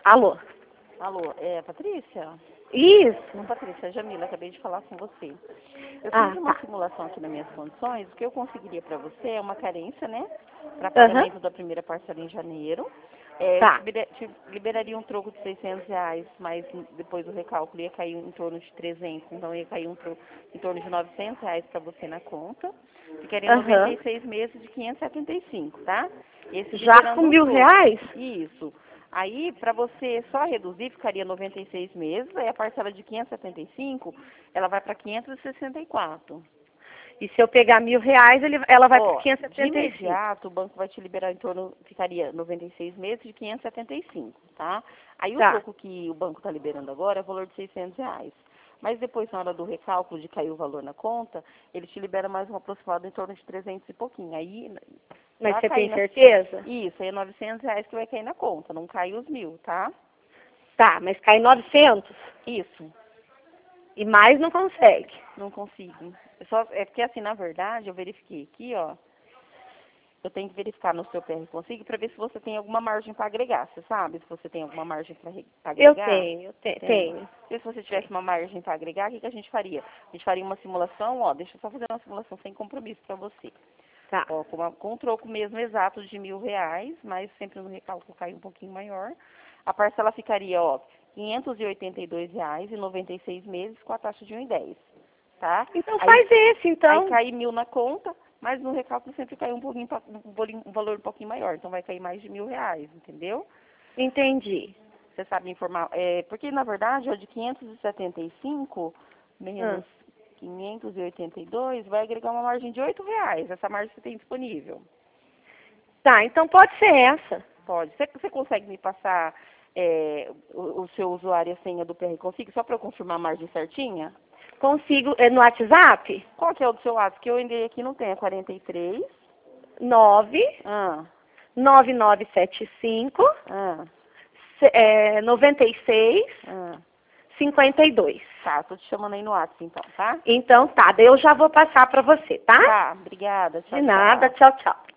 Alô? Alô, é Patrícia? Isso. Não, Patrícia, é Jamila, acabei de falar com você. Eu Ah, fiz uma tá. simulação aqui nas minhas condições. O que eu conseguiria para você é uma carência, né? Para Aham. pagamento da primeira parcela em janeiro. Eu Tá. te liberaria um troco de R$ 600, mas depois do recálculo ia cair em torno de 300, então ia cair em torno de R$ 900 para você na conta. Ficaria Aham. 96 meses de 575, tá? Esse Já com liberando o troco. R$ 1.000? Isso. Aí, para você só reduzir, ficaria 96 meses, aí a parcela de 575, ela vai para 564. E se eu pegar R$ 1.000, ela vai para Ó, de 575. imediato, o banco vai te liberar em torno, ficaria 96 meses de 575, tá? Aí o Tá. troco que o banco está liberando agora é o valor de R$ 600. Mas depois, na hora do recálculo, de cair o valor na conta, ele te libera mais um aproximado em torno de 300 e pouquinho. Aí, Mas pra você cair tem na... certeza? Isso, aí é R$ 900 que vai cair na conta, não cai os 1.000, tá? Tá, mas cai 900 Isso. e mais não consegue. Não consigo. É porque assim, na verdade, eu verifiquei aqui, ó. Eu tenho que verificar no seu PR Consigo para ver se você tem alguma margem para agregar. Você sabe se você tem alguma margem para Eu agregar? tenho, Tem. tenho. E se você tivesse uma margem para agregar, o que a gente faria? A gente faria uma simulação, ó, deixa eu só fazer uma simulação sem compromisso para você. Tá. Ó, com um troco mesmo exato de R$ 1.000, mas sempre no recálculo cai um pouquinho maior. A parcela ficaria, ó, R$ 582,96 meses com a taxa de 1,10, tá? Então Aí, faz esse, aí então. cai 1.000 na conta, mas no recálculo sempre cai um pouquinho, um valor um pouquinho maior. Então vai cair mais de R$ 1.000, entendeu? Entendi. Você sabe informar. Porque, na verdade, ó, de 575 Ah. menos 582 vai agregar uma margem de R$ 8. Essa margem você tem disponível. Tá, então pode ser essa. Pode. Você consegue me passar o seu usuário e a senha do PR Config, só para eu confirmar a margem certinha? Consigo no WhatsApp? Qual que é o do seu WhatsApp? Que eu ainda aqui não tenho. É 43. 9 Ah, 9975 ah, 96 ah. 52. Tá, tô te chamando aí no WhatsApp então, tá? Então tá, daí eu já vou passar para você, tá? Tá, obrigada. De Tchau, nada, tchau. tchau, tchau.